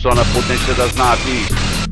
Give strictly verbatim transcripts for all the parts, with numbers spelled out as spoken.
Só na potência das naves,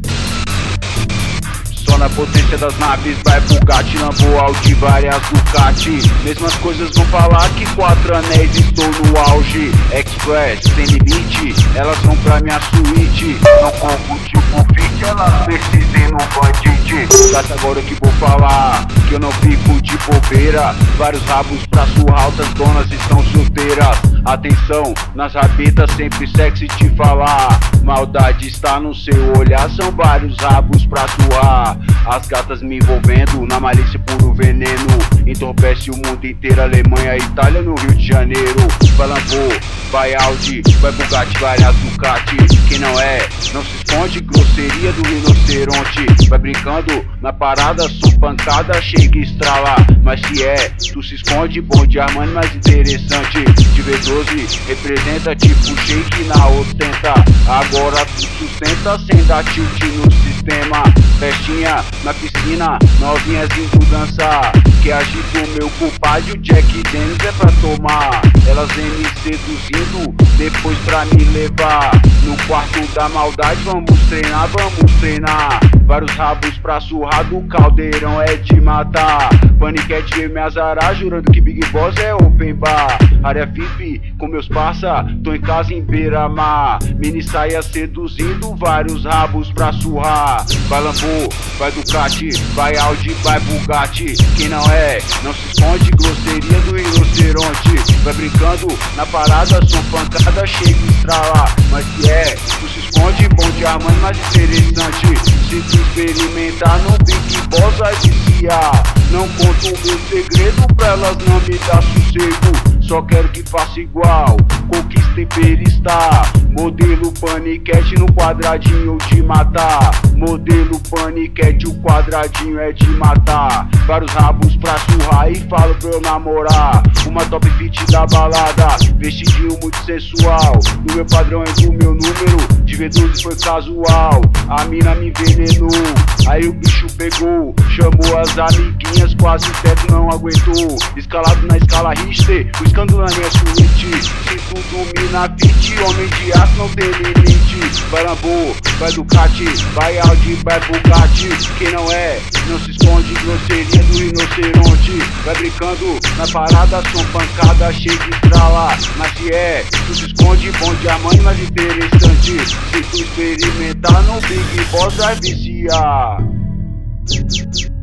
só na potência das naves. Vai Bugatti, Lambo, Audi, várias Ducati. Mesmas coisas vão falar que quatro anéis estou no auge. Express, sem limite, elas vão pra minha suíte. Não compro tipo fit, elas precisem no bandite. Gata, agora que vou falar, que eu não fico de bobeira. Vários rabos pra surrar, altas donas estão solteiras. Atenção, nas rabetas sempre sexy te falar. Maldade está no seu olhar, são vários rabos pra surrar. As gatas me envolvendo, na malícia puro veneno. Entorpece o mundo inteiro, Alemanha, Itália, no Rio de Janeiro. Vai Lambo, vai Audi, vai Bugatti, várias Ducati. Quem não é, não se esconde, grosseria do rinoceronte. Vai brincando na parada, sou pancada, chega e estrala. Mas se é, tu se esconde, bom de Armani, mais interessante. De V doze, representa tipo shake na ostenta. Agora tu sustenta, sem dar tilt no sistema. Festinha na piscina, novinhas indo dançar. Que agita o meu culpado, o Jack Daniels é pra tomar. Elas vêm me seduzindo, depois pra me levar. No quarto da maldade, vamos treinar, vamos treinar. Vários rabos pra surrar, do caldeirão é de matar. Paniquete veio me azarar, jurando que Big Boss é open bar. Área V I P com meus parça, tô em casa em beira-mar. Mini saia seduzindo, vários rabos pra surrar. Vai Lambo, vai Ducati, vai Audi, vai Bugatti. Quem não é, não se esconde, grosseria do rinoceronte. Vai brincando na parada, sou pancada, chega e estrala. Mas se é, tu se esconde, bom de Armani, mais interessante. Se tu experimentar no Big Boss vai viciar. Não conto o meu segredo pra elas não me dar sossego. Só quero que faça igual, conquista e peristar. Modelo paniquete no quadradinho de matar. Modelo paniquete, o quadradinho é de matar. Vários rabos pra surrar e falo pra eu namorar. Uma top fit da balada, vestidinho muito sensual. No meu padrão é do meu número, de V doze foi casual. A mina me envenenou, aí o bicho pegou. Chamou as amiguinhas, quase o teto não aguentou. Escalado na escala Richter, o escândalo na minha suíte. Se tudo mina fit, homem de aço não tem limite. Vai Lambo, vai Ducati, vai Audi, vai Bugatti. Quem não é, não se esconde, grosseria do rinoceronte. Vai brincando na parada, som pancada, chega e estrala. Mas se é, tu se esconde, bom de Armani, mais interessante. Se tu experimentar no Big Boss vai viciar.